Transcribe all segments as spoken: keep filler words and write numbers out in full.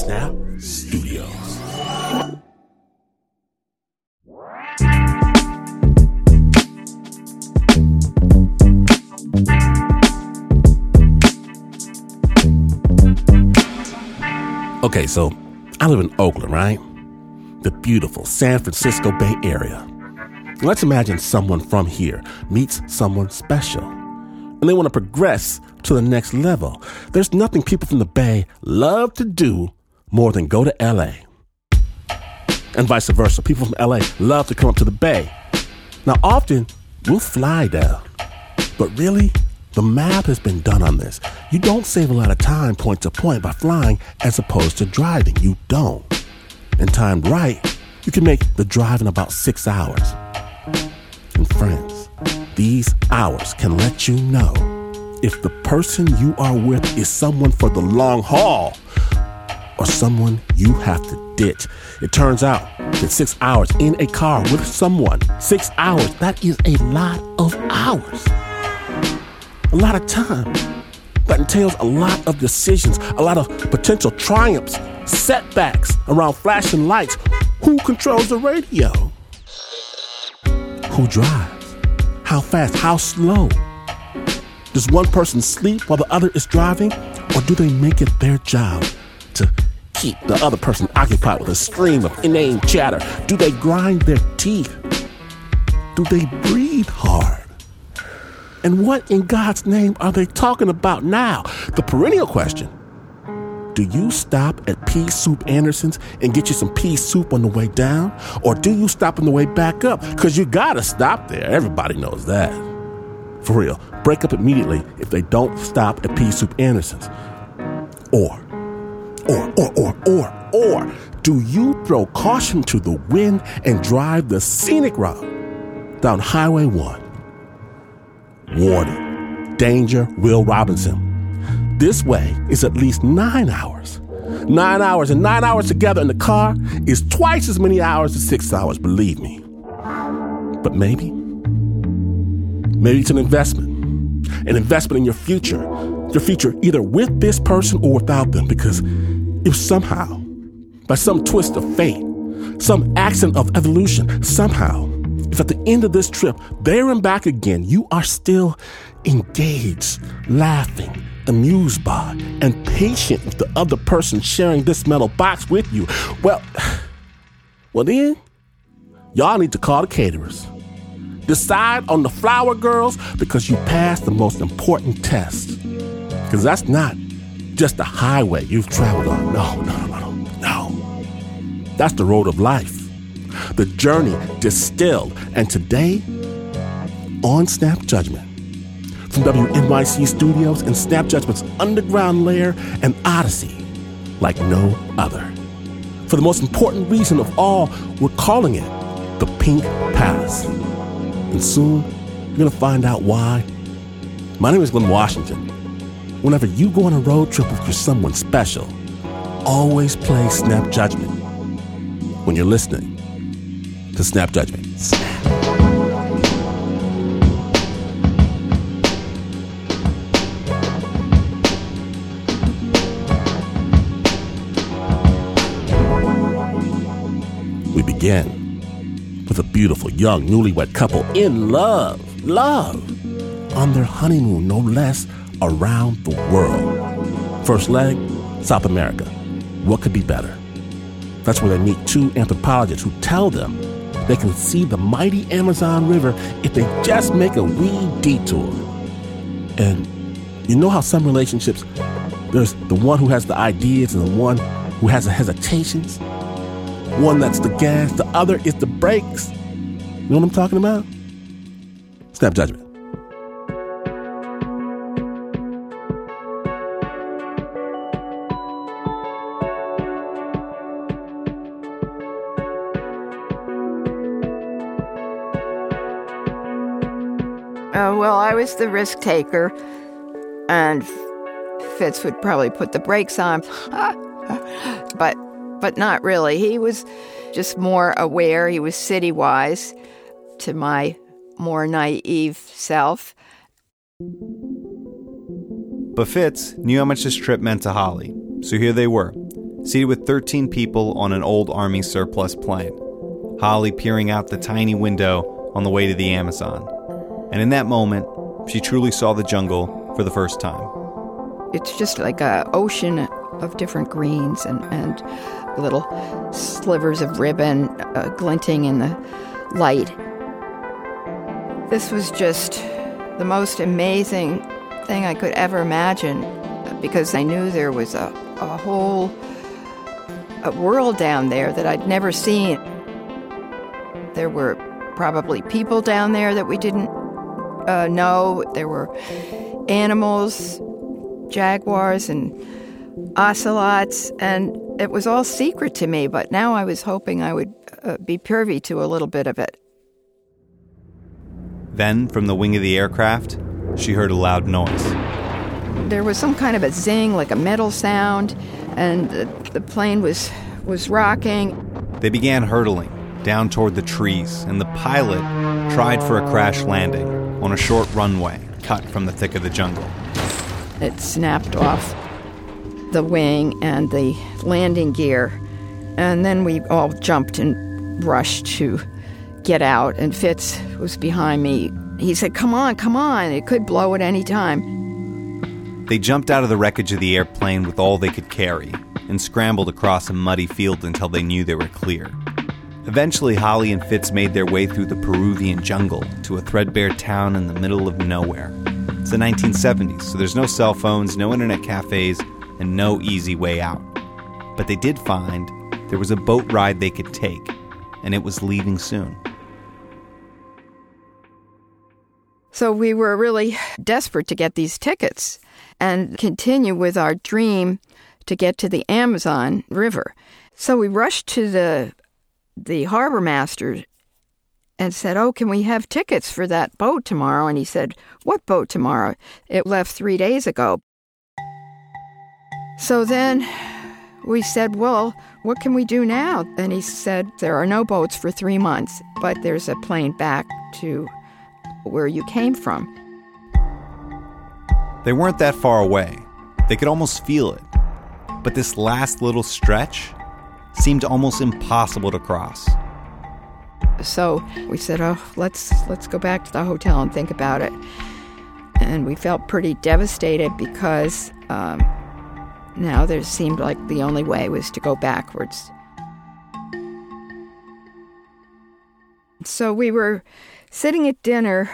Snap Studios. Okay, so I live in Oakland, right? The beautiful San Francisco Bay Area. Let's imagine someone from here meets someone special, and they want to progress to the next level. There's nothing people from the Bay love to do more than go to L A. And vice versa. People from L A love to come up to the Bay. Now, often, we'll fly down. But really, the math has been done on this. You don't save a lot of time point to point by flying as opposed to driving. You don't. And timed right, you can make the drive in about six hours. And friends, these hours can let you know if the person you are with is someone for the long haul or someone you have to ditch. It turns out that six hours in a car with someone, six hours, that is a lot of hours. A lot of time. That entails a lot of decisions, a lot of potential triumphs, setbacks around flashing lights. Who controls the radio? Who drives? How fast? How slow? Does one person sleep while the other is driving? Or do they make it their job to keep the other person occupied with a stream of inane chatter? Do they grind their teeth? Do they breathe hard? And what in God's name are they talking about now? The perennial question. Do you stop at Pea Soup Anderson's and get you some pea soup on the way down? Or do you stop on the way back up? Because you gotta stop there. Everybody knows that. For real, break up immediately if they don't stop at Pea Soup Anderson's. Or, or, or, or, or, or, do you throw caution to the wind and drive the scenic route down Highway one? Warning, danger, Will Robinson. This way is at least nine hours. Nine hours and nine hours together in the car is twice as many hours as six hours, believe me. But maybe, maybe it's an investment. An investment in your future. Your future either with this person or without them. Because if somehow, by some twist of fate, some accident of evolution, somehow, if at the end of this trip, there and back again, you are still engaged, laughing, amused by, and patient with the other person sharing this metal box with you, well, well then, y'all need to call the caterers. Decide on the flower girls because you passed the most important test. Because that's not just the highway you've traveled on. No, no, no, no, no. That's the road of life. The journey distilled. And today, on Snap Judgment, from W N Y C Studios and Snap Judgment's underground lair and odyssey like no other. For the most important reason of all, we're calling it the Pink Palace. And soon, you're going to find out why. My name is Glenn Washington. Whenever you go on a road trip with your someone special, always play Snap Judgment when you're listening to Snap Judgment. Snap. We begin with a beautiful young newlywed couple in love, love, on their honeymoon, no less, around the world. First leg, South America. What could be better? That's where they meet two anthropologists who tell them they can see the mighty Amazon River if they just make a wee detour. And you know how some relationships, there's the one who has the ideas and the one who has the hesitations? One that's the gas, the other is the brakes. You know what I'm talking about? Snap Judgment. Uh, well, I was the risk taker, and Fitz would probably put the brakes on, but but not really. He was just more aware. He was city-wise to my more naive self. But Fitz knew how much this trip meant to Holly, so here they were, seated with thirteen people on an old Army surplus plane. Holly peering out the tiny window on the way to the Amazon. And in that moment, she truly saw the jungle for the first time. It's just like an ocean of different greens and, and little slivers of ribbon uh, glinting in the light. This was just the most amazing thing I could ever imagine, because I knew there was a, a whole a world down there that I'd never seen. There were probably people down there that we didn't uh, know. There were animals, jaguars and ocelots, and it was all secret to me, but now I was hoping I would uh, be privy to a little bit of it. Then, from the wing of the aircraft, she heard a loud noise. There was some kind of a zing, like a metal sound, and the, the plane was was rocking. They began hurtling down toward the trees, and the pilot tried for a crash landing on a short runway cut from the thick of the jungle. It snapped off the wing and the landing gear, and then we all jumped and rushed to get out, and Fitz was behind me. He said, "Come on, come on, it could blow at any time." They jumped out of the wreckage of the airplane with all they could carry and scrambled across a muddy field until they knew they were clear. Eventually, Holly and Fitz made their way through the Peruvian jungle to a threadbare town in the middle of nowhere. It's the nineteen seventies, so there's no cell phones, no internet cafes, and no easy way out. But they did find there was a boat ride they could take, and it was leaving soon. So we were really desperate to get these tickets and continue with our dream to get to the Amazon River. So we rushed to the the harbor master and said, "Oh, can we have tickets for that boat tomorrow?" And he said, "What boat tomorrow? It left three days ago." So then we said, "Well, what can we do now?" And he said, "There are no boats for three months, but there's a plane back to where you came from." They weren't that far away. They could almost feel it. But this last little stretch seemed almost impossible to cross. So we said, "Oh, let's let's go back to the hotel and think about it." And we felt pretty devastated because um, now there seemed like the only way was to go backwards. So we were sitting at dinner,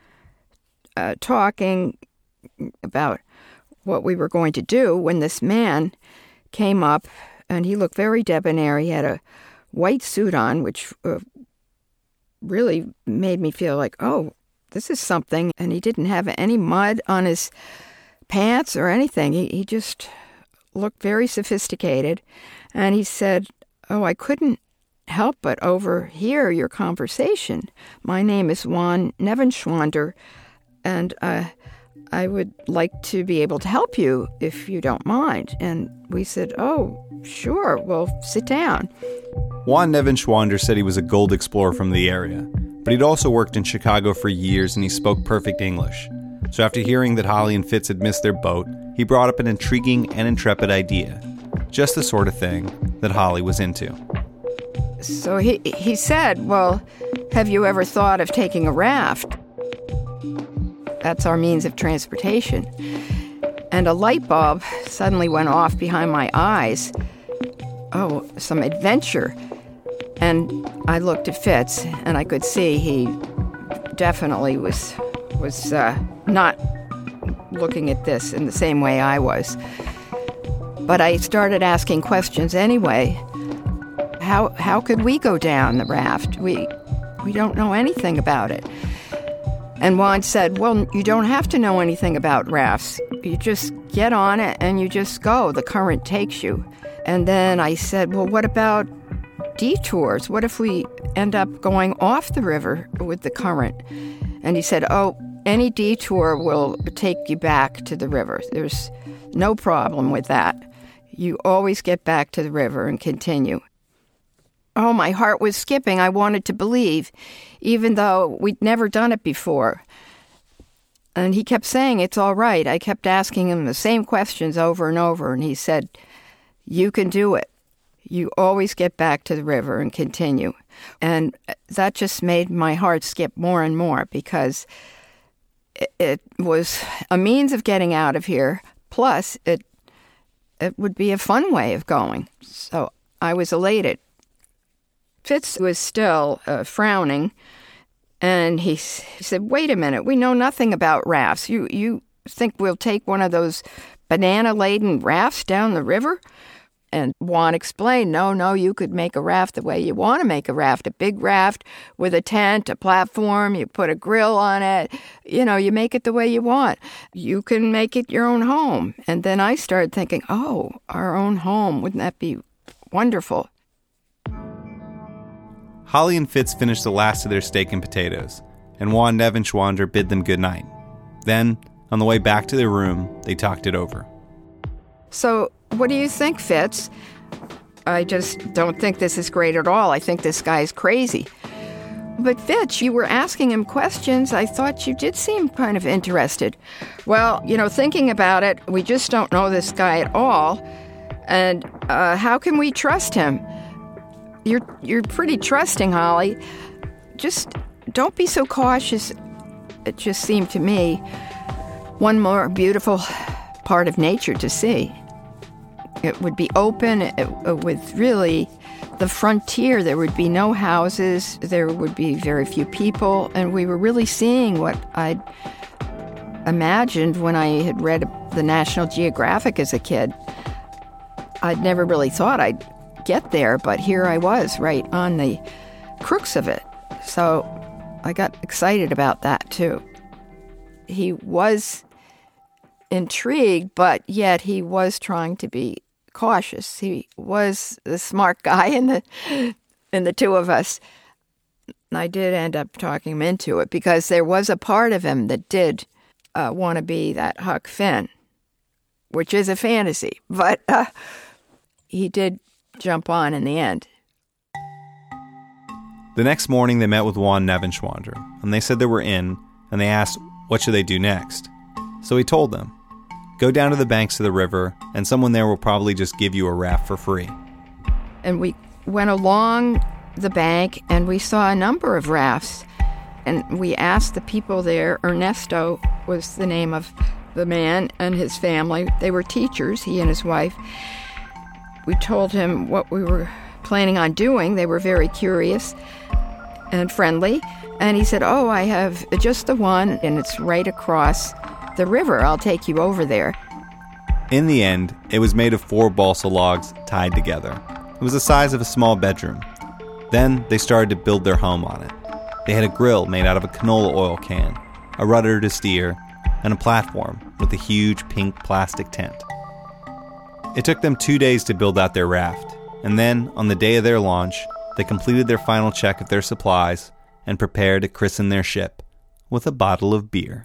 uh, talking about what we were going to do when this man came up, and he looked very debonair. He had a white suit on, which uh, really made me feel like, oh, this is something. And he didn't have any mud on his pants or anything. He, he just looked very sophisticated. And he said, "Oh, I couldn't help but overhear your conversation. My name is Juan Nevenschwander, and uh, I would like to be able to help you if you don't mind." And we said, "Oh, sure, well, sit down." Juan Nevenschwander said he was a gold explorer from the area, but he'd also worked in Chicago for years and he spoke perfect English. So after hearing that Holly and Fitz had missed their boat, he brought up an intriguing and intrepid idea. Just the sort of thing that Holly was into. So he he said, "Well, have you ever thought of taking a raft? That's our means of transportation." And a light bulb suddenly went off behind my eyes. Oh, some adventure. And I looked at Fitz, and I could see he definitely was was uh, not looking at this in the same way I was. But I started asking questions anyway. How how could we go down the raft? We we don't know anything about it. And Juan said, "Well, you don't have to know anything about rafts. You just get on it and you just go. The current takes you." And then I said, "Well, what about detours? What if we end up going off the river with the current?" And he said, "Oh, any detour will take you back to the river. There's no problem with that. You always get back to the river and continue." Oh, my heart was skipping. I wanted to believe, even though we'd never done it before. And he kept saying, "It's all right." I kept asking him the same questions over and over, and he said, You can do it. You always get back to the river and continue. And that just made my heart skip more and more because it, it was a means of getting out of here. Plus, it it would be a fun way of going. So I was elated. Fitz was still uh, frowning, and he, he said, wait a minute, we know nothing about rafts. You, you think we'll take one of those banana-laden rafts down the river? And Juan explained, no, no, you could make a raft the way you want to make a raft, a big raft with a tent, a platform, you put a grill on it, you know, you make it the way you want. You can make it your own home. And then I started thinking, oh, our own home, wouldn't that be wonderful? Holly and Fitz finished the last of their steak and potatoes, and Juan Nevenschwander bid them good night. Then, on the way back to their room, they talked it over. So, what do you think, Fitz? I just don't think this is great at all. I think this guy's crazy. But Fitz, you were asking him questions. I thought you did seem kind of interested. Well, you know, thinking about it, we just don't know this guy at all. And uh, how can we trust him? You're you're pretty trusting, Holly. Just don't be so cautious. It just seemed to me one more beautiful part of nature to see. It would be open it, uh, with really the frontier. There would be no houses. There would be very few people. And we were really seeing what I'd imagined when I had read the National Geographic as a kid. I'd never really thought I'd get there, but here I was right on the crux of it. So I got excited about that too. He was intrigued, but yet he was trying to be cautious. He was the smart guy in the in the two of us. I did end up talking him into it because there was a part of him that did uh, want to be that Huck Finn, which is a fantasy, but uh, he did jump on in the end. The next morning, they met with Juan Nevenschwander, and they said they were in, and they asked, what should they do next? So he told them, go down to the banks of the river, and someone there will probably just give you a raft for free. And we went along the bank, and we saw a number of rafts. And we asked the people there, Ernesto was the name of the man and his family. They were teachers, he and his wife. We told him what we were planning on doing. They were very curious and friendly. And he said, oh, I have just the one, and it's right across the river. I'll take you over there. In the end, it was made of four balsa logs tied together. It was the size of a small bedroom. Then they started to build their home on it. They had a grill made out of a canola oil can, a rudder to steer, and a platform with a huge pink plastic tent. It took them two days to build out their raft, and then, on the day of their launch, they completed their final check of their supplies and prepared to christen their ship with a bottle of beer.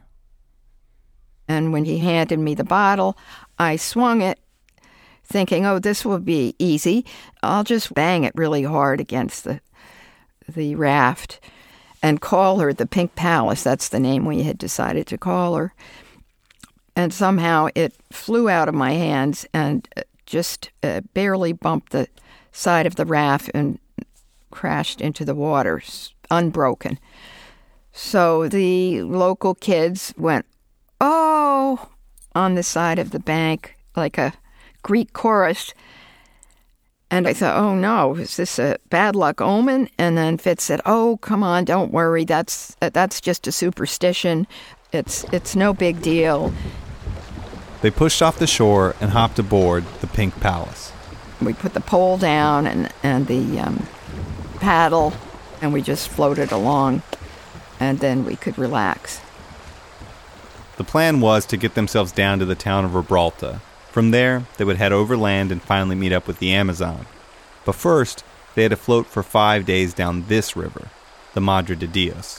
And when he handed me the bottle, I swung it, thinking, oh, this will be easy. I'll just bang it really hard against the the raft and call her the Pink Palace. That's the name we had decided to call her. And somehow it flew out of my hands and just uh, barely bumped the side of the raft and crashed into the water, unbroken. So the local kids went, oh, on the side of the bank, like a Greek chorus. And I thought, oh no, is this a bad luck omen? And then Fitz said, oh, come on, don't worry. That's that's just a superstition. It's it's no big deal. They pushed off the shore and hopped aboard the Pink Palace. We put the pole down and, and the um, paddle, and we just floated along, and then we could relax. The plan was to get themselves down to the town of Gibraltar. From there, they would head overland and finally meet up with the Amazon. But first, they had to float for five days down this river, the Madre de Dios.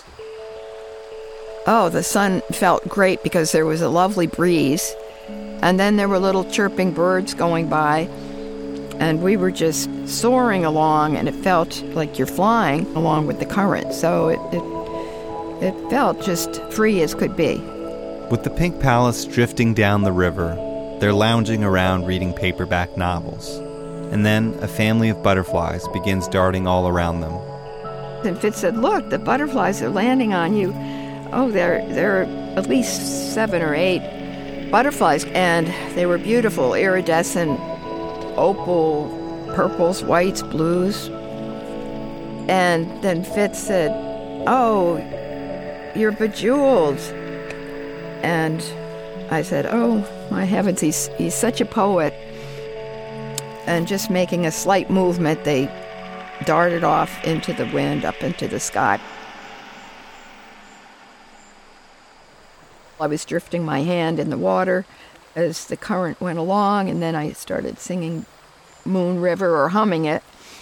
Oh, the sun felt great because there was a lovely breeze. And then there were little chirping birds going by. And we were just soaring along, and it felt like you're flying along with the current. So it it, it felt just free as could be. With the Pink Palace drifting down the river, they're lounging around reading paperback novels. And then a family of butterflies begins darting all around them. And Fitz said, "Look, the butterflies are landing on you." Oh, there, there are at least seven or eight butterflies, and they were beautiful, iridescent, opal, purples, whites, blues. And then Fitz said, "Oh, you're bejeweled." And I said, "Oh, my heavens, he's, he's such a poet." And just making a slight movement, they darted off into the wind, up into the sky. I was drifting my hand in the water as the current went along, and then I started singing Moon River or humming it.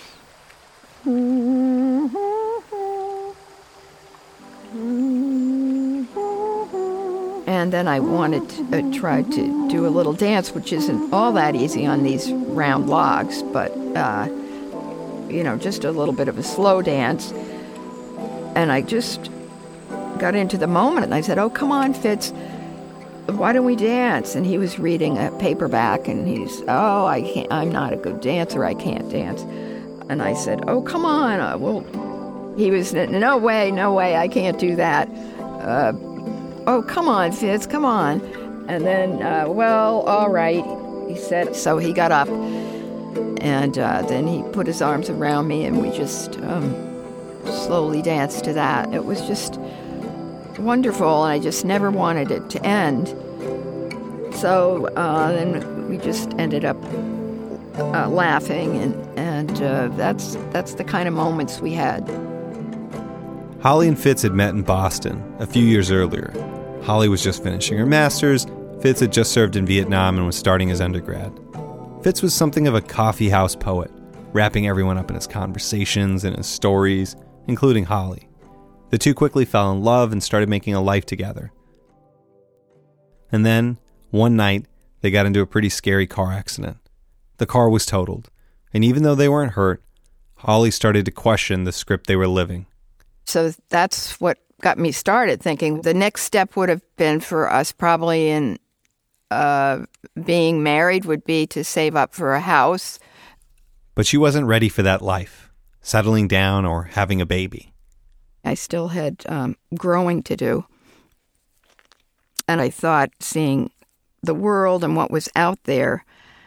And then I wanted to uh, try to do a little dance, which isn't all that easy on these round logs, but uh, you know, just a little bit of a slow dance. And I just got into the moment, and I said, "Oh, come on, Fitz, why don't we dance?" And he was reading a paperback, and he's, "Oh, I can't, I'm not a good dancer, I can't dance." And I said, "Oh, come on, uh, well," he was, "No way, no way, I can't do that. Uh, oh, come on, Fitz, come on." And then, uh, "Well, all right," he said. So he got up, and uh, then he put his arms around me, and we just um, slowly danced to that. It was just wonderful, and I just never wanted it to end. So uh, then we just ended up uh, laughing, and, and uh, that's, that's the kind of moments we had. Holly and Fitz had met in Boston a few years earlier. Holly was just finishing her master's. Fitz had just served in Vietnam and was starting his undergrad. Fitz was something of a coffeehouse poet, wrapping everyone up in his conversations and his stories, including Holly. The two quickly fell in love and started making a life together. And then, one night, they got into a pretty scary car accident. The car was totaled, and even though they weren't hurt, Holly started to question the script they were living. So that's what got me started thinking the next step would have been for us probably in uh, being married would be to save up for a house. But she wasn't ready for that life, settling down or having a baby. I still had um, growing to do. And I thought seeing the world and what was out there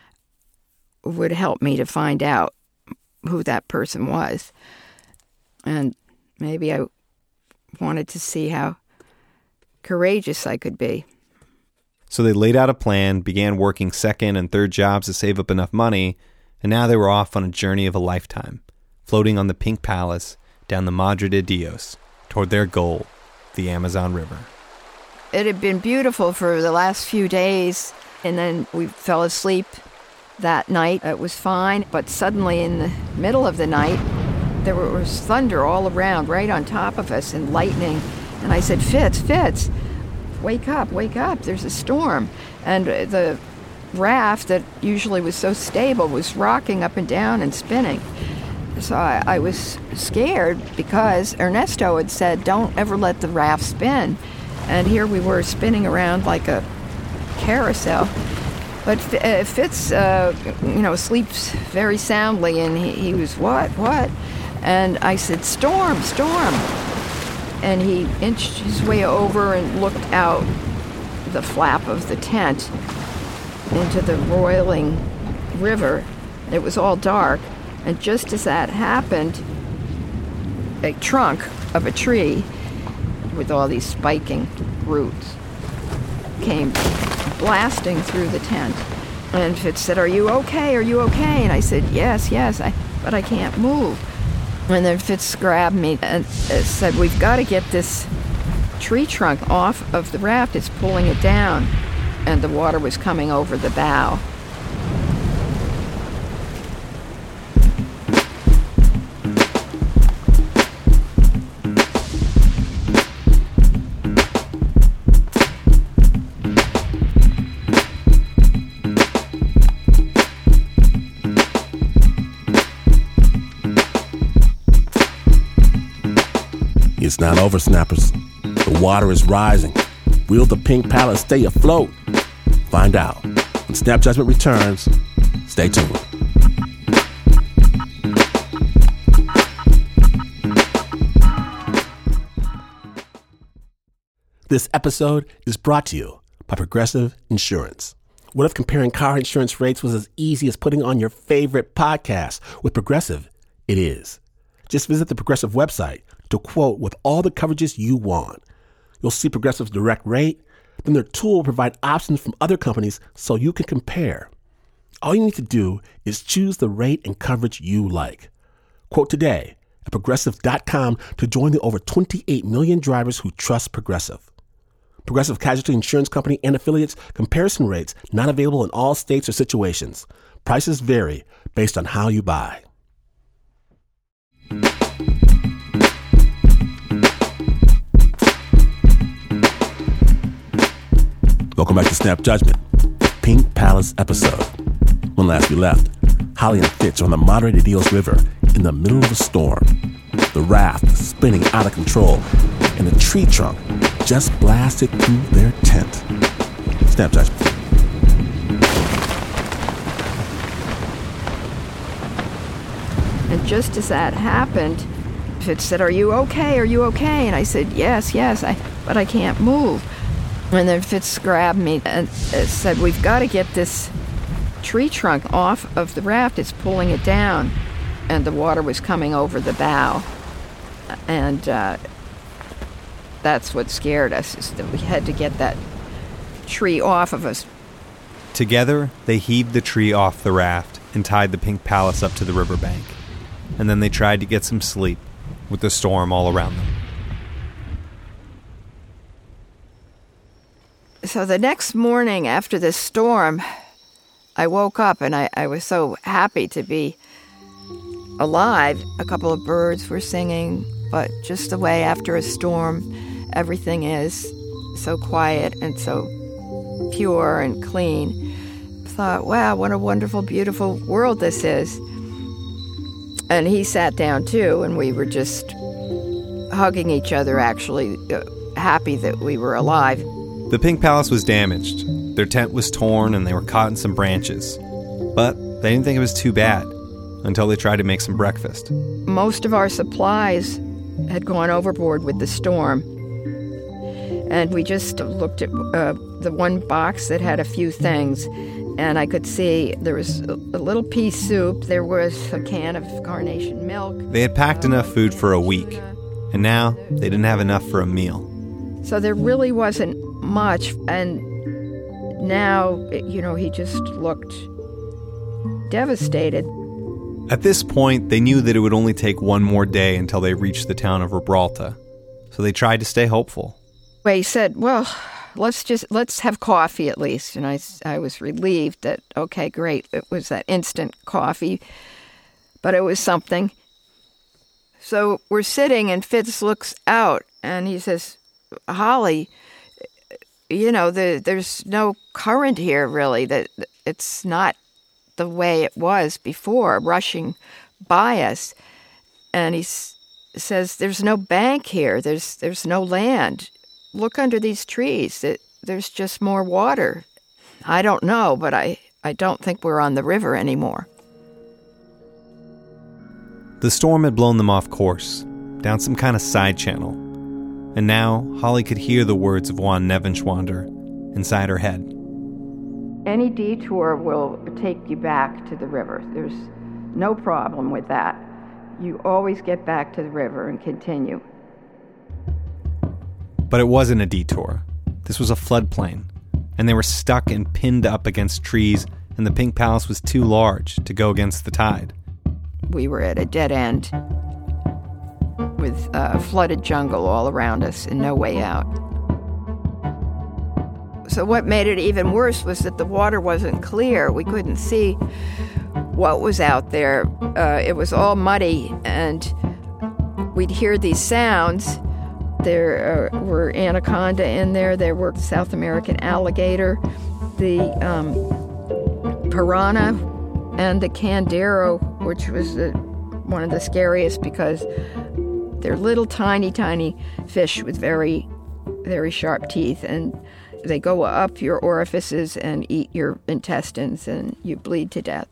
would help me to find out who that person was. And maybe I wanted to see how courageous I could be. So they laid out a plan, began working second and third jobs to save up enough money, and now they were off on a journey of a lifetime, floating on the Pink Palace down the Madre de Dios toward their goal, the Amazon River. It had been beautiful for the last few days, and then we fell asleep that night. It was fine, but suddenly in the middle of the night, there was thunder all around, right on top of us, and lightning. And I said, Fitz, Fitz, wake up, wake up, there's a storm. And the raft that usually was so stable was rocking up and down and spinning. So I, I was scared because Ernesto had said, don't ever let the raft spin. And here we were spinning around like a carousel. But uh, Fitz, uh, you know, sleeps very soundly, and he, he was, what, what? And I said, storm, storm. And he inched his way over and looked out the flap of the tent into the roiling river. It was all dark. And just as that happened, a trunk of a tree with all these spiking roots came blasting through the tent. And Fitz said, are you okay? Are you okay? And I said, yes, yes, I, but I can't move. And then Fitz grabbed me and said, we've got to get this tree trunk off of the raft. It's pulling it down. And the water was coming over the bow. It's not over, snappers. The water is rising. Will the Pink Palace stay afloat? Find out when Snap Judgment returns. Stay tuned. This episode is brought to you by Progressive Insurance. What if comparing car insurance rates was as easy as putting on your favorite podcast? With Progressive, it is. Just visit the Progressive website to quote with all the coverages you want. You'll see Progressive's direct rate, then their tool will provide options from other companies so you can compare. All you need to do is choose the rate and coverage you like. Quote today at Progressive dot com to join the over twenty-eight million drivers who trust Progressive. Progressive Casualty Insurance Company and affiliates. Comparison rates not available in all states or situations. Prices vary based on how you buy. Welcome back to Snap Judgment, Pink Palace episode. When last we left, Holly and Fitz are on the moderated Eels River in the middle of a storm. The raft is spinning out of control, and a tree trunk just blasted through their tent. Snap Judgment. And just as that happened, Fitz said, "Are you okay? Are you okay?" And I said, "Yes, yes, I, but I can't move." And then Fitz grabbed me and said, "We've got to get this tree trunk off of the raft. It's pulling it down." And the water was coming over the bow. And uh, that's what scared us, is that we had to get that tree off of us. Together, they heaved the tree off the raft and tied the Pink Palace up to the riverbank. And then they tried to get some sleep with the storm all around them. So the next morning after this storm, I woke up and I, I was so happy to be alive. A couple of birds were singing, but just the way after a storm everything is, so quiet and so pure and clean. I thought, wow, what a wonderful, beautiful world this is. And he sat down too, and we were just hugging each other, actually, uh, happy that we were alive. The Pink Palace was damaged. Their tent was torn and they were caught in some branches. But they didn't think it was too bad until they tried to make some breakfast. Most of our supplies had gone overboard with the storm. And we just looked at uh, the one box that had a few things, and I could see there was a, a little pea soup, there was a can of carnation milk. They had packed enough food for a week, and now they didn't have enough for a meal. So there really wasn't much, and now, you know, he just looked devastated. At this point, they knew that it would only take one more day until they reached the town of Gibraltar, so they tried to stay hopeful. He said, well, let's just, let's have coffee at least. And I, I was relieved that, okay, great, it was that instant coffee, but it was something. So we're sitting and Fitz looks out and he says, Holly, you know, the, there's no current here really, that it's not the way it was before, rushing by us. And he s- says, there's no bank here, there's there's no land. Look under these trees. It, there's just more water. I don't know, but I, I don't think we're on the river anymore. The storm had blown them off course, down some kind of side channel. And now Holly could hear the words of Juan Nevenschwander inside her head. Any detour will take you back to the river. There's no problem with that. You always get back to the river and continue. But it wasn't a detour. This was a floodplain, and they were stuck and pinned up against trees, and the Pink Palace was too large to go against the tide. We were at a dead end with uh, flooded jungle all around us and no way out. So what made it even worse was that the water wasn't clear. We couldn't see what was out there. Uh, it was all muddy, and we'd hear these sounds. There uh, were anaconda in there. There were South American alligator, the um, piranha, and the candero, which was the, one of the scariest because they're little, tiny, tiny fish with very, very sharp teeth, and they go up your orifices and eat your intestines, and you bleed to death.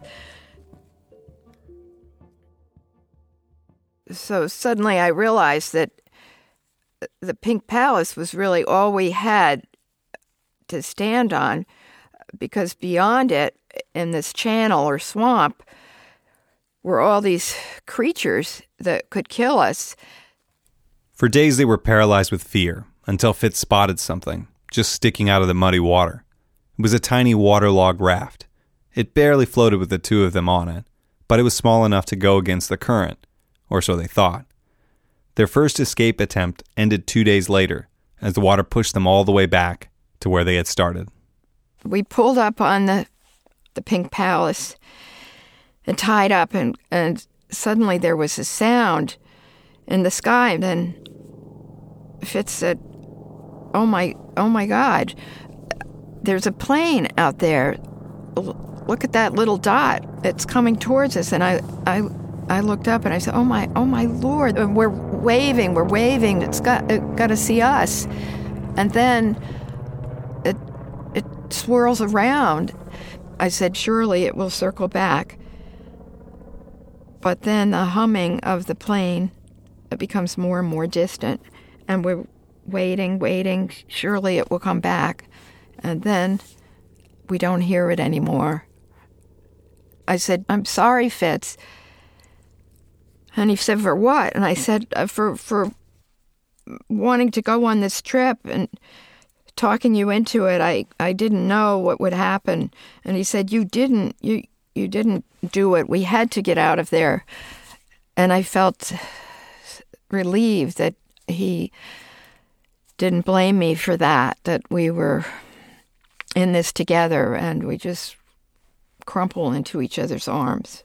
So suddenly I realized that the Pink Palace was really all we had to stand on, because beyond it, in this channel or swamp, were all these creatures that could kill us. For days they were paralyzed with fear, until Fitz spotted something, just sticking out of the muddy water. It was a tiny waterlogged raft. It barely floated with the two of them on it, but it was small enough to go against the current, or so they thought. Their first escape attempt ended two days later, as the water pushed them all the way back to where they had started. We pulled up on the the Pink Palace and tied up, and, and suddenly there was a sound in the sky. Then Fitz said, oh my, oh my God, there's a plane out there. Look at that little dot. It's coming towards us. And I, I, I looked up and I said, oh my, oh my Lord, and we're waving, we're waving. It's got, it got to see us. And then it, it swirls around. I said, surely it will circle back. But then the humming of the plane, it becomes more and more distant. And we're waiting, waiting. Surely it will come back. And then we don't hear it anymore. I said, I'm sorry, Fitz. And he said, for what? And I said, uh, for for wanting to go on this trip and talking you into it. I, I didn't know what would happen. And he said, you didn't, you you didn't do it. We had to get out of there. And I felt relieved that he didn't blame me for that, that we were in this together, and we just crumple into each other's arms.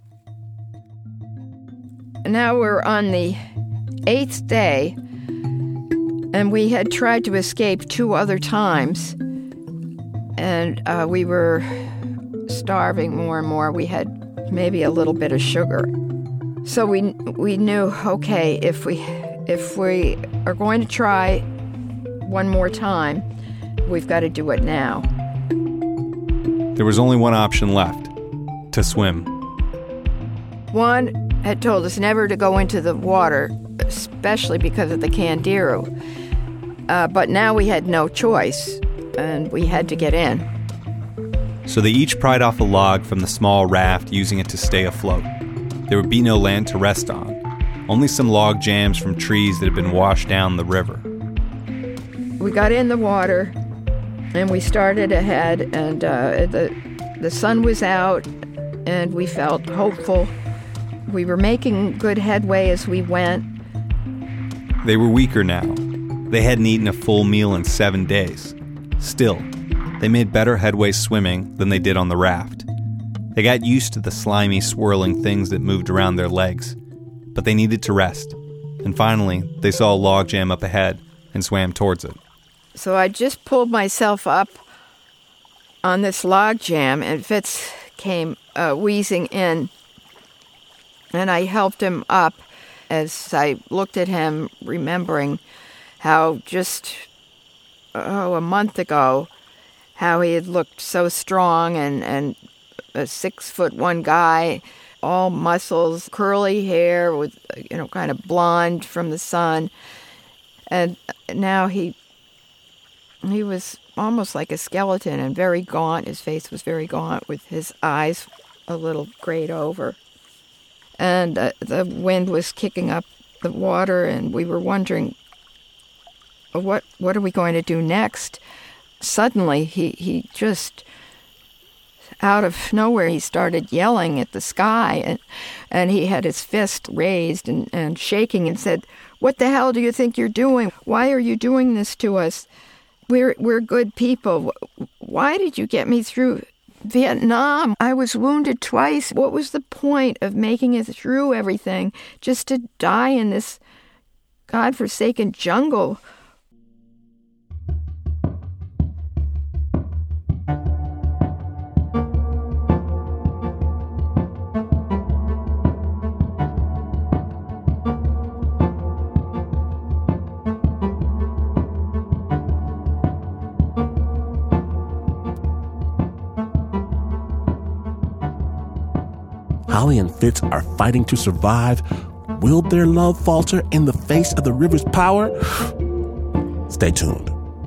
Now we're on the eighth day, and we had tried to escape two other times, and uh, we were starving more and more. We had maybe a little bit of sugar. So we we knew, okay, if we if we are going to try one more time, we've got to do it now. There was only one option left, to swim. One had told us never to go into the water, especially because of the Candiru. Uh, but now we had no choice, and we had to get in. So they each pried off a log from the small raft, using it to stay afloat. There would be no land to rest on, only some log jams from trees that had been washed down the river. We got in the water, and we started ahead, and uh, the the sun was out, and we felt hopeful. We were making good headway as we went. They were weaker now. They hadn't eaten a full meal in seven days. Still, they made better headway swimming than they did on the raft. They got used to the slimy, swirling things that moved around their legs, but they needed to rest. And finally, they saw a log jam up ahead and swam towards it. So I just pulled myself up on this log jam, and Fitz came uh, wheezing in, and I helped him up as I looked at him, remembering how just, oh, a month ago, how he had looked so strong and, and a six-foot-one guy, all muscles, curly hair with, you know, kind of blonde from the sun. And now he he was almost like a skeleton and very gaunt. His face was very gaunt with his eyes a little grayed over. And uh, the wind was kicking up the water, and we were wondering, what what are we going to do next? Suddenly, he, he just, out of nowhere, he started yelling at the sky, and, and he had his fist raised and, and shaking and said, what the hell do you think you're doing? Why are you doing this to us? We're we're good people. Why did you get me through Vietnam? I was wounded twice. What was the point of making it through everything just to die in this godforsaken jungle? Holly and Fitz are fighting to survive Will their love falter in the face of the river's power? Stay tuned.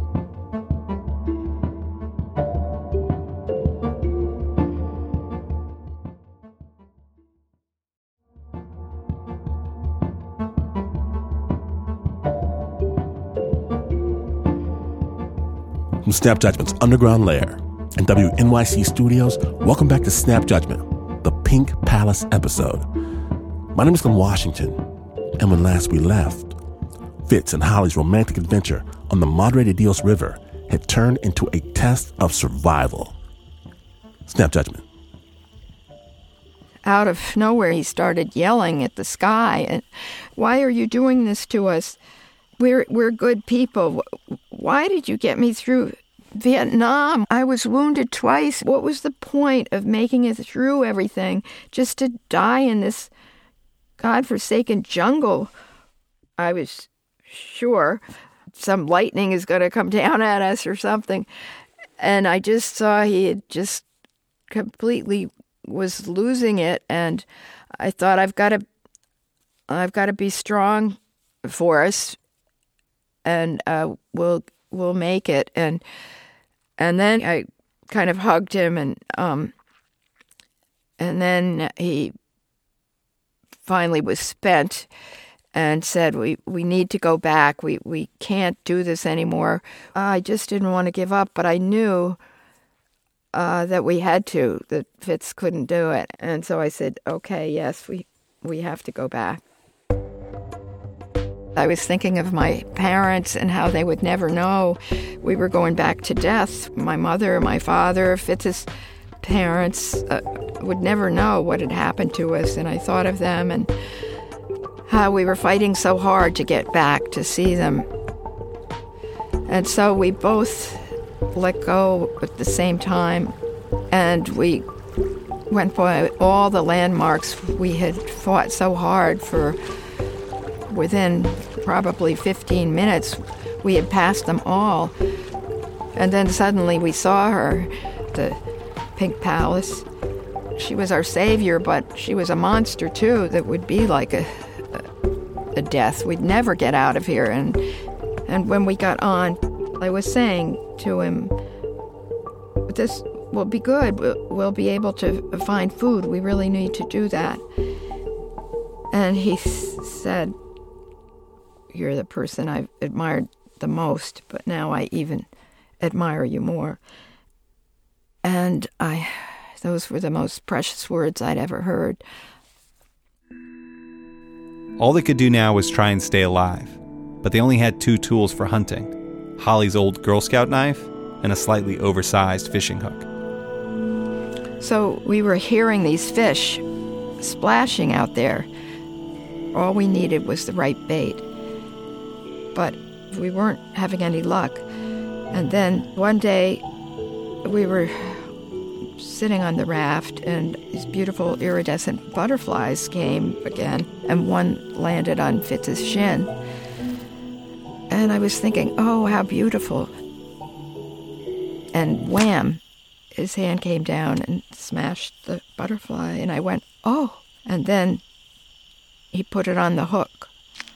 From Snap Judgment's Underground Lair and W N Y C Studios, welcome back to Snap Judgment, the Pink Palace episode. My name is Glenn Washington, and when last we left, Fitz and Holly's romantic adventure on the Madre de Dios River had turned into a test of survival. Snap Judgment. Out of nowhere, he started yelling at the sky, and, "Why are you doing this to us? We're we're good people. Why did you get me through Vietnam? I was wounded twice. What was the point of making it through everything just to die in this godforsaken jungle?" I was sure some lightning is going to come down at us or something. And I just saw he had just completely was losing it. And I thought, I've got to, I've got to be strong for us. And uh, we'll we'll make it. And and then I kind of hugged him, and um, and then he finally was spent and said, "We we need to go back. We we can't do this anymore." I just didn't want to give up, but I knew uh, that we had to. That Fitz couldn't do it, and so I said, "Okay, yes, we we have to go back." I was thinking of my parents and how they would never know we were going back to death. My mother, my father, Fitz's parents uh, would never know what had happened to us. And I thought of them and how we were fighting so hard to get back to see them. And so we both let go at the same time. And we went by all the landmarks we had fought so hard for. Within probably fifteen minutes, we had passed them all. And then suddenly we saw her, the Pink Palace. She was our savior, but she was a monster too that would be like a, a, a death. We'd never get out of here. And and when we got on, I was saying to him, "This will be good. We'll, we'll be able to find food. We really need to do that." And he said, "You're the person I've admired the most, but now I even admire you more." And I, those were the most precious words I'd ever heard. All they could do now was try and stay alive, but they only had two tools for hunting: Holly's old Girl Scout knife and a slightly oversized fishing hook. So we were hearing these fish splashing out there. All we needed was the right bait. But we weren't having any luck. And then one day we were sitting on the raft, and these beautiful iridescent butterflies came again, and one landed on Fitz's shin. And I was thinking, oh, how beautiful. And wham, his hand came down and smashed the butterfly, and I went, oh. And then he put it on the hook.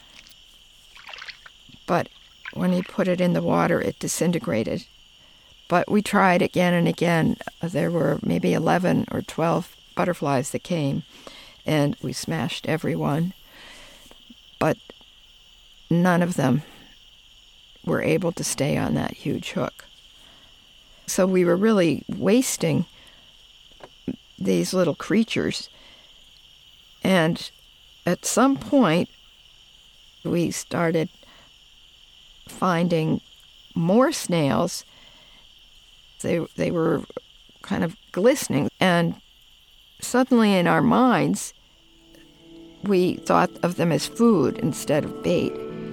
But when he put it in the water, it disintegrated. But we tried again and again. There were maybe eleven or twelve butterflies that came, and we smashed every one. But none of them were able to stay on that huge hook. So we were really wasting these little creatures. And at some point, we started finding more snails. They they were kind of glistening, and suddenly in our minds, we thought of them as food instead of bait.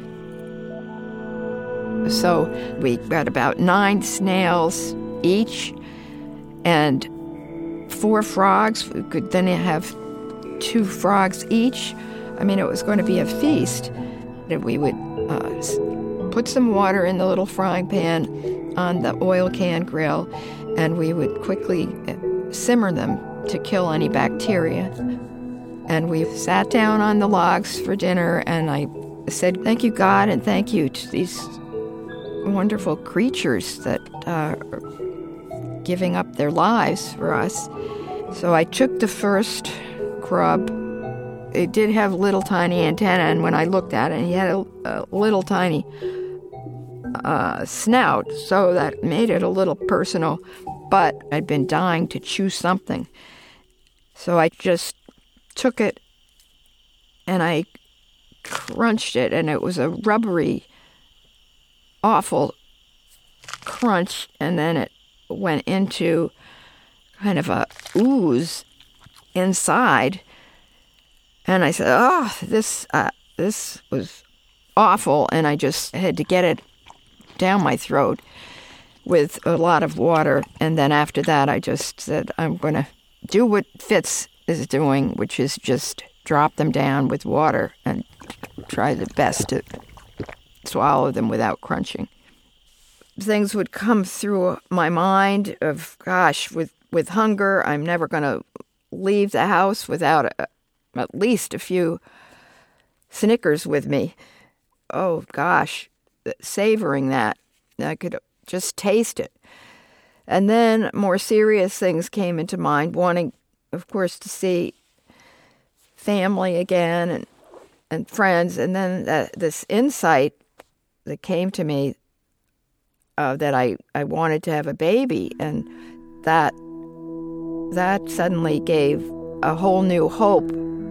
So we got about nine snails each, and four frogs. We could then have two frogs each. I mean, it was going to be a feast. And we would uh, put some water in the little frying pan on the oil can grill, and we would quickly simmer them to kill any bacteria. And we sat down on the logs for dinner, and I said, thank you, God, and thank you to these wonderful creatures that uh, are giving up their lives for us. So I took the first grub. It did have little tiny antenna, and when I looked at it, he had a, a little tiny uh, snout, so that made it a little personal, but I'd been dying to chew something. So I just took it, and I crunched it, and it was a rubbery, awful crunch, and then it went into kind of a ooze inside. And I said, oh, this uh, this was awful, and I just had to get it down my throat with a lot of water. And then after that, I just said, I'm going to do what Fitz is doing, which is just drop them down with water and try the best to swallow them without crunching. Things would come through my mind of, gosh, with, with hunger, I'm never going to leave the house without a, at least a few Snickers with me. Oh, gosh, savoring that. I could just taste it. And then more serious things came into mind, wanting, of course, to see family again and, and friends. And then that, this insight that came to me uh, that I, I wanted to have a baby. And that that suddenly gave a whole new hope.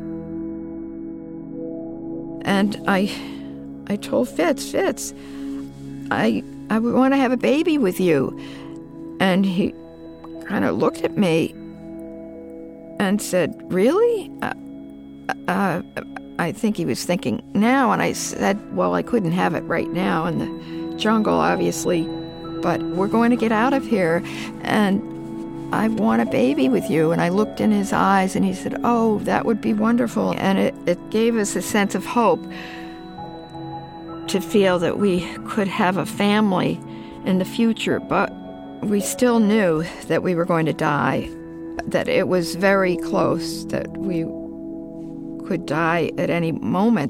And I I told Fitz, Fitz, I I want to have a baby with you. And he kind of looked at me and said, really? Uh, uh, I think he was thinking now. And I said, well, I couldn't have it right now in the jungle, obviously, but we're going to get out of here. And I want a baby with you. And I looked in his eyes and he said, oh, that would be wonderful. And it, it gave us a sense of hope to feel that we could have a family in the future. But we still knew that we were going to die, that it was very close, that we could die at any moment.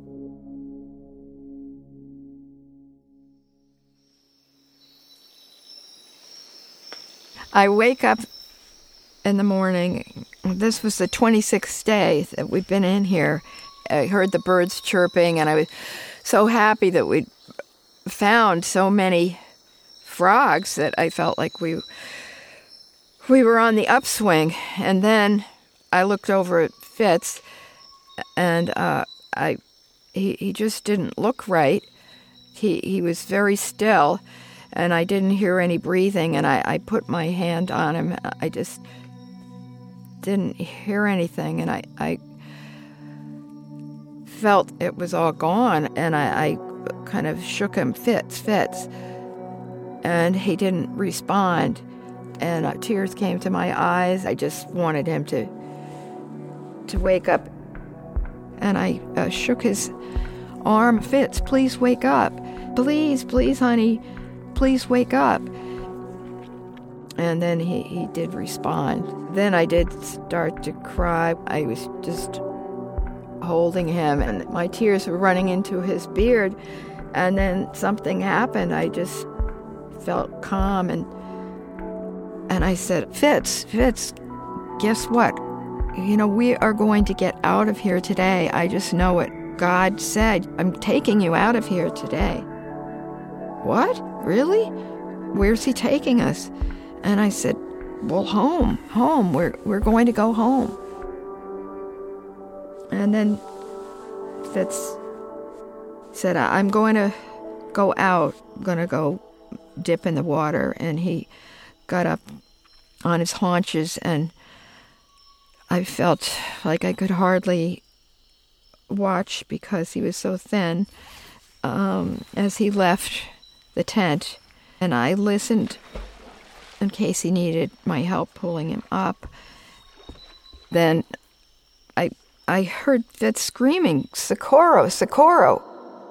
I wake up in the morning. This was the twenty-sixth day that we've been in here. I heard the birds chirping, and I was so happy that we'd found so many frogs that I felt like we we were on the upswing. And then I looked over at Fitz, and uh, I he he just didn't look right. He he was very still, and I didn't hear any breathing. And I, I put my hand on him. I just didn't hear anything, and I I felt it was all gone. And I, I kind of shook him, Fitz, Fitz. And he didn't respond, and uh, tears came to my eyes. I just wanted him to to wake up, and I uh, shook his arm. Fitz, please wake up. Please, please, honey, please wake up. And then he, he did respond. Then I did start to cry. I was just holding him, and my tears were running into his beard. And then something happened. I just felt calm, and and I said, Fitz, Fitz, guess what? You know, we are going to get out of here today. I just know what God said. I'm taking you out of here today. What? Really? Where's he taking us? And I said, well, home, home. We're we're going to go home. And then Fitz said, I'm going to go out. I'm going to go dip in the water. And he got up on his haunches, and I felt like I could hardly watch because he was so thin um, as he left the tent. And I listened in case he needed my help pulling him up. Then I I heard Fitz screaming, Socorro, Socorro.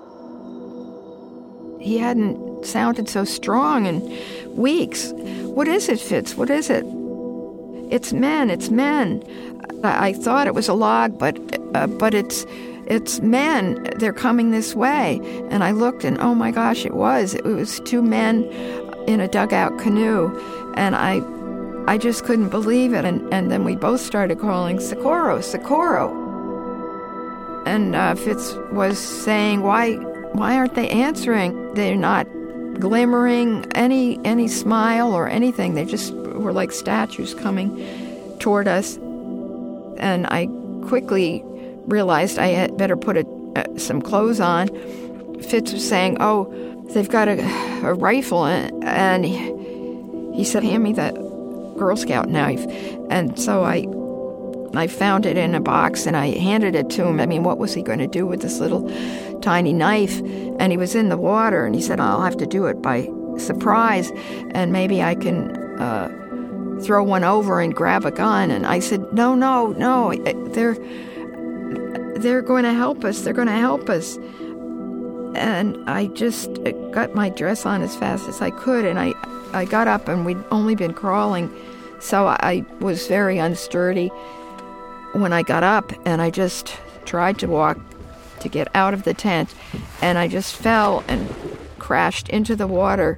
He hadn't sounded so strong in weeks. What is it, Fitz? What is it? it's men, it's men. I, I thought it was a log, but uh, but it's it's men. They're coming this way. And I looked, and oh my gosh, it was. It was two men in a dugout canoe. And I I just couldn't believe it. And, and then we both started calling, Socorro, Socorro. And uh, Fitz was saying, why why aren't they answering? They're not glimmering any any smile or anything. They just were like statues coming toward us. And I quickly realized I had better put a, uh, some clothes on. Fitz was saying, oh, they've got a, a rifle. And, and he, he said, hand me that Girl Scout knife. And so I I found it in a box, and I handed it to him. I mean, what was he going to do with this little tiny knife? And he was in the water, and he said, I'll have to do it by surprise, and maybe I can uh, throw one over and grab a gun. And I said, no, no, no, they're, they're going to help us. They're going to help us. And I just got my dress on as fast as I could, and I, I got up, and we'd only been crawling, so I was very unsturdy when I got up, and I just tried to walk to get out of the tent, and I just fell and crashed into the water.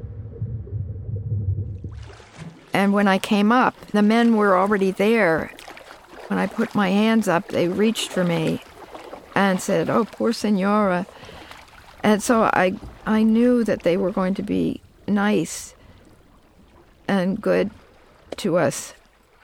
And when I came up, the men were already there. When I put my hands up, they reached for me and said, oh, poor Senora. And so I, I knew that they were going to be nice and good to us.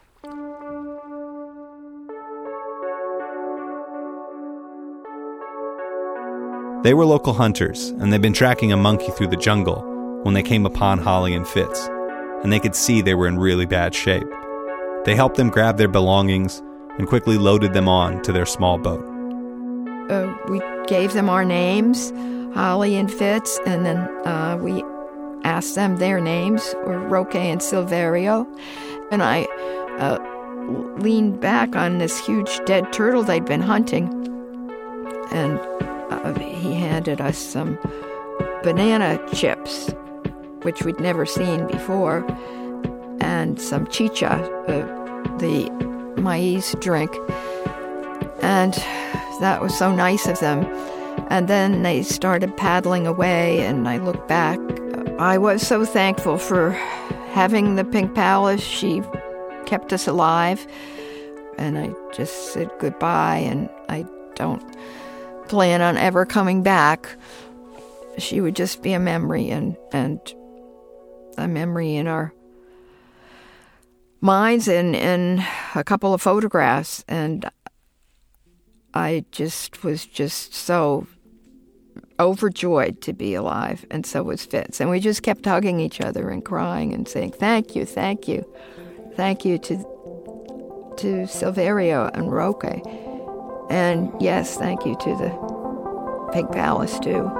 They were local hunters, and they'd been tracking a monkey through the jungle when they came upon Holly and Fitz, and they could see they were in really bad shape. They helped them grab their belongings and quickly loaded them on to their small boat. Uh, we gave them our names, Holly and Fitz, and then uh, we asked them their names, were Roque and Silverio. And I uh, leaned back on this huge dead turtle they'd been hunting, and uh, he handed us some banana chips, which we'd never seen before, and some chicha, uh, the maize drink. And that was so nice of them. And then they started paddling away, and I looked back. I was so thankful for having the Pink Palace. She kept us alive. And I just said goodbye, and I don't plan on ever coming back. She would just be a memory, and, and a memory in our minds, and in a couple of photographs. And I just was just so overjoyed to be alive, and so was Fitz. And we just kept hugging each other and crying and saying, thank you, thank you, thank you to to Silverio and Roque. And yes, thank you to the Pink Palace, too.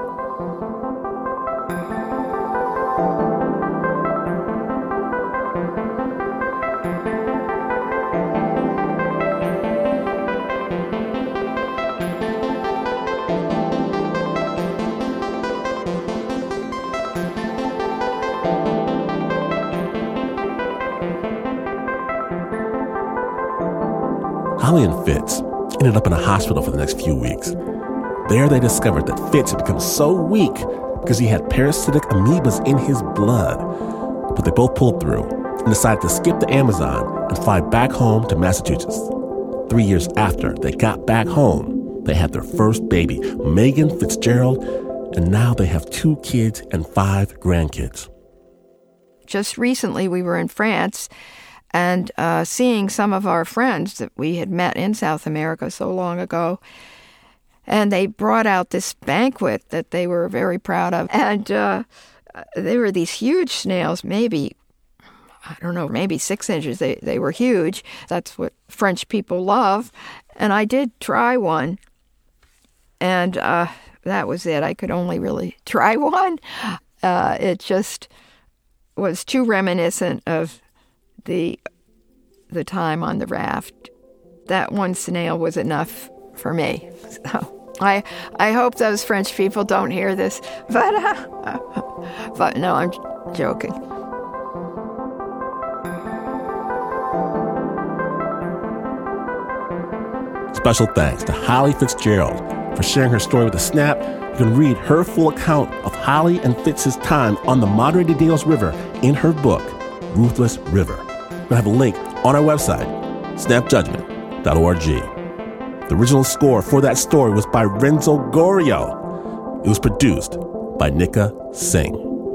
Holly and Fitz ended up in a hospital for the next few weeks. There they discovered that Fitz had become so weak because he had parasitic amoebas in his blood. But they both pulled through and decided to skip the Amazon and fly back home to Massachusetts. Three years after they got back home, they had their first baby, Megan Fitzgerald, and now they have two kids and five grandkids. Just recently we were in France, and uh, seeing some of our friends that we had met in South America so long ago. And they brought out this banquet that they were very proud of. And uh, they were these huge snails, maybe, I don't know, maybe six inches. They, they were huge. That's what French people love. And I did try one. And uh, that was it. I could only really try one. Uh, it just was too reminiscent of the the time on the raft. That one snail was enough for me. So I I hope those French people don't hear this, but uh, but no, I'm joking. Special thanks to Holly Fitzgerald for sharing her story with the Snap. You can read her full account of Holly and Fitz's time on the Madre de Dios River in her book, Ruthless River. We'll have a link on our website, snap judgment dot org. The original score for that story was by Renzo Gorio. It was produced by Nika Singh.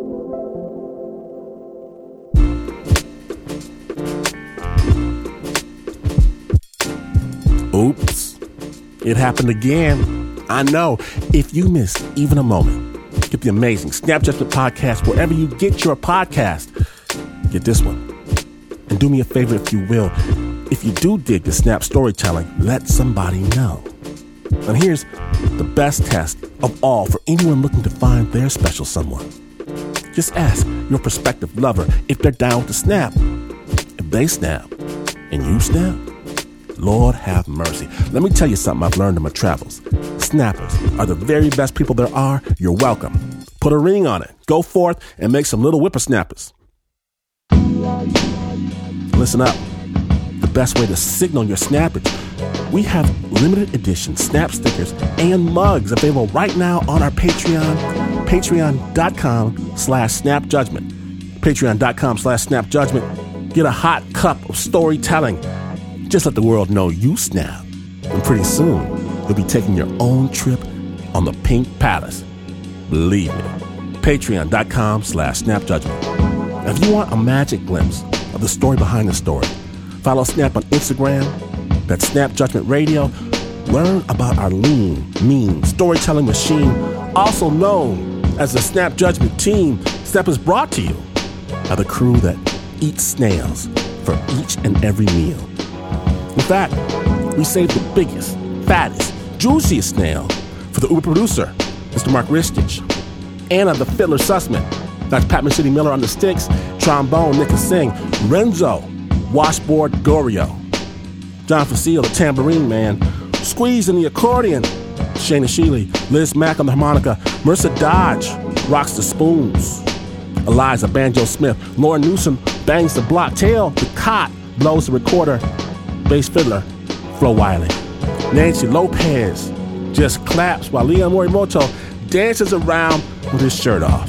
Oops. It happened again. I know. If you missed even a moment, get the amazing Snap Judgment podcast wherever you get your podcast. Get this one. And do me a favor, if you will. If you do dig the Snap storytelling, let somebody know. And here's the best test of all for anyone looking to find their special someone. Just ask your prospective lover if they're down with the Snap. If they snap and you snap, Lord have mercy. Let me tell you something I've learned in my travels. Snappers are the very best people there are. You're welcome. Put a ring on it. Go forth and make some little whippersnappers. Listen up. The best way to signal your snappage. We have limited edition Snap stickers and mugs available right now on our Patreon. Patreon.com slash Snap Judgment. Patreon.com slash Snap Judgment. Get a hot cup of storytelling. Just let the world know you snap. And pretty soon, you'll be taking your own trip on the Pink Palace. Believe me. Patreon.com slash Snap Judgment. Now, if you want a magic glimpse of the story behind the story, follow Snap on Instagram. That's Snap Judgment Radio. Learn about our lean, mean storytelling machine, also known as the Snap Judgment Team. Snap is brought to you by the crew that eats snails for each and every meal. In fact, we saved the biggest, fattest, juiciest snail for the Uber producer, Mister Mark Ristich, Anna the Fiddler Sussman, Doctor Pat City Miller on the sticks, trombone Nika Singh, Renzo, washboard Gorio, John Facile the tambourine man, Squeeze in the accordion, Shayna Shealy, Liz Mack on the harmonica, Marissa Dodge rocks the spoons, Eliza Banjo Smith, Lauren Newsom bangs the block, Tail the cot blows the recorder, bass fiddler Flo Wiley, Nancy Lopez just claps while Leon Morimoto dances around with his shirt off.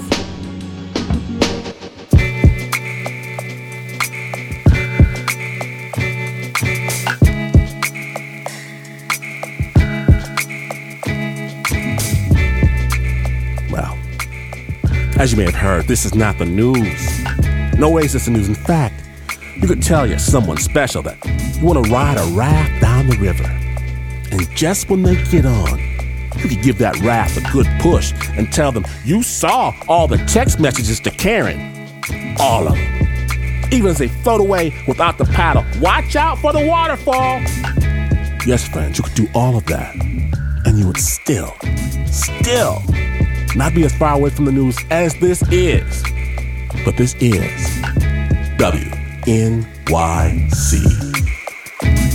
Well, as you may have heard, this is not the news. No way is this the news. In fact, you could tell you're someone special that you want to ride a raft down the river. And just when they get on, you could give that raft a good push and tell them you saw all the text messages to Karen. All of them. Even as they float away without the paddle. Watch out for the waterfall. Yes, friends, you could do all of that. And you would still, still not be as far away from the news as this is. But this is W N Y C.